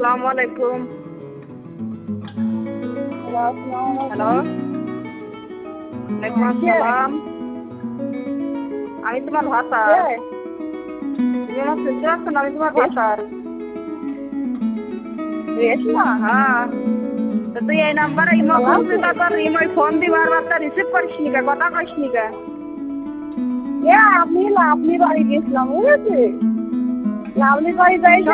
আসসালামু আলাইকুম। হ্যালো, ওয়ালাইকুম আসসালাম। আমি তোমার ভাষা, তুমি আমার শুনতে পাচ্ছ না? আমি তোমার ভাষার। হ্যাঁ, তো তুই এই নাম্বারে ইমো করছিস, তারপর ইমোয় ফোন দি বারবার, তা রিসিভ করিস নি কে, কথা কইস নি কে? আপনি বাড়ি গেছিলাম, বুঝেছি লাভলি বাড়ি যাই